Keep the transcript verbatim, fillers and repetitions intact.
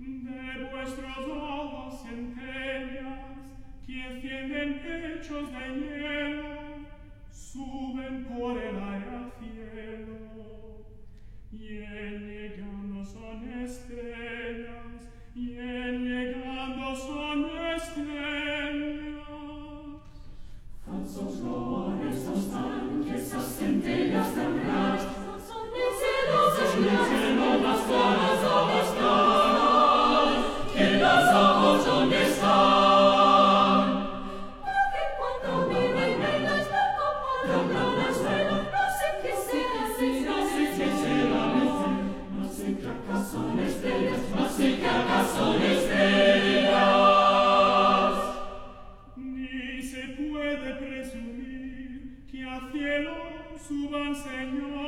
de vuestros ojos centellas, que encienden hechos de hielo, suben por el aire al cielo, y en llegando son estrellas, y en llegando son estrellas. Falsos rumores nos dan que esas centellas tendrán, son el cielo, son el cielo, las caras donde están, que los ojos donde están. Porque cuando viven ellas no compran las velas, no sé qué será, no sé qué será, no sé qué acaso son estrellas, no sé qué acaso son estrellas. Ni se puede presumir que al cielo suban señores